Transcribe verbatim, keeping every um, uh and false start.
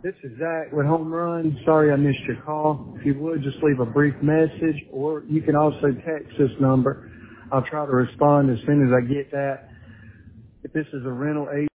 This is Zach with Home Run. Sorry I missed your call. If you would, just leave a brief message, or you can also text this number. I'll try to respond as soon as I get that. If this is a rental agent,